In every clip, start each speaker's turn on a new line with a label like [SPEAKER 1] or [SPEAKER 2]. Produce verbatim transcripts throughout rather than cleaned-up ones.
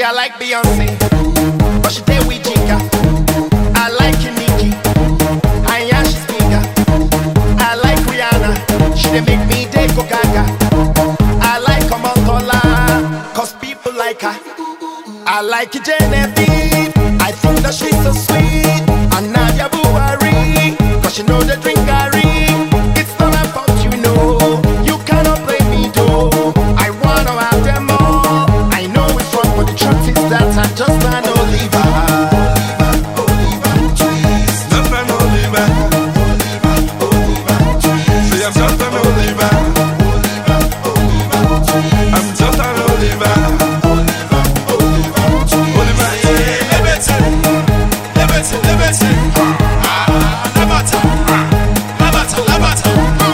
[SPEAKER 1] I like Beyonce, but she stay with Jigga. I like Nicki, and yeah, she's bigger. I like Rihanna, she dey make me dey go gaga. I like Omotola, cause people like her. I like Genevieve, I think that she's so sweet. And Nadia Buhari, cause she know they drink Gary. It's not about you know, you cannot play me though. I wanna have them all, I know it's wrong, but the truth is that I'm just an Oliver. Oliver, Oliver, trees.
[SPEAKER 2] Just an Oliver. Oliver, Oliver, trees. See, I'm just an Oliver. Oliver, Oliver, trees. I'm just an Oliver. Oliver, Oliver, trees. Oliver, yeah. Liberty, liberty, liberty. Ah, Labata, Labata, Labata.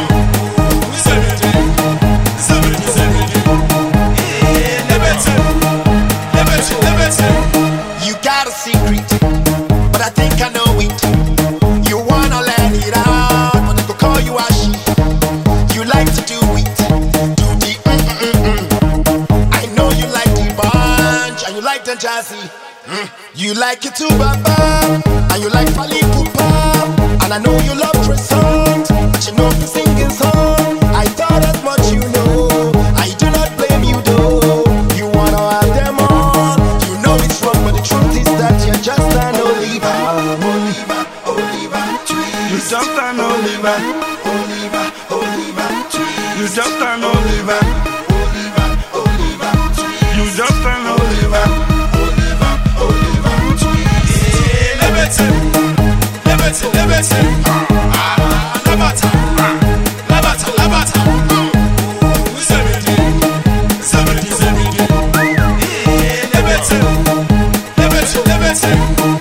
[SPEAKER 2] Seventy, seventy, seventy. Yeah, liberty, liberty, liberty.
[SPEAKER 1] You got a secret, but I think I know it. You wanna let it out, but they go call you Ashi. You like to do it, do the mm mm mm mm. I know you like the bunch, and you like the jazzy. Mm. You like it too, Baba, and you like Fally Ipupa. And I know you love croissant, but you know the singing song. I thought as much, you know. I do not blame you though. You wanna have them all. You know it's wrong, but the truth is that you're just an Oliver. Oliver, Oliver, trees.
[SPEAKER 2] You just an Oliver.
[SPEAKER 1] Oliver, Oliver, trees.
[SPEAKER 2] You just an Oliver.
[SPEAKER 1] Oliver, Oliver, trees.
[SPEAKER 2] You just an Oliver.
[SPEAKER 1] Oliver, Oliver, trees.
[SPEAKER 2] Yeah, liberty, liberty, liberty. Ah, Labata, Labata, Labata. Ooh, seventy, seventy, seventy. Yeah, liberty, liberty, liberty.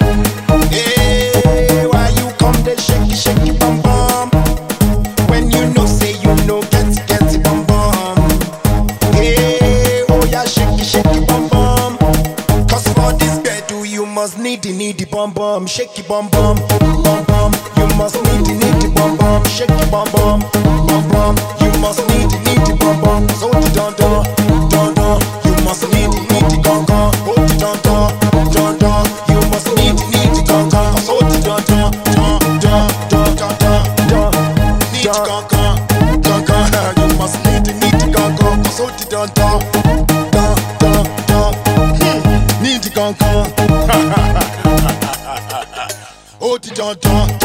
[SPEAKER 1] Hey, why you come dey shake it, shake it, bum bum? When you know say you know get it, get it, bum bum. Hey, oh yeah, shake it, shake it, bum bum. Cause for this bedu you must need the need the bum bum, shake it, bum bum, bum bum. You must need the need the bum bum, shake it, bum bum, bum bum. You must need the need the bum bum, so the don don, don don. You must need the need the gong gong, oh the don don, don don. You must need the need the gong gong, so the don don, don don, don don, don. Need the gong gong, gong gong. You must need the need the gong gong, so the don don, don don, don. Hmm, need the gong gong. Oh the don don.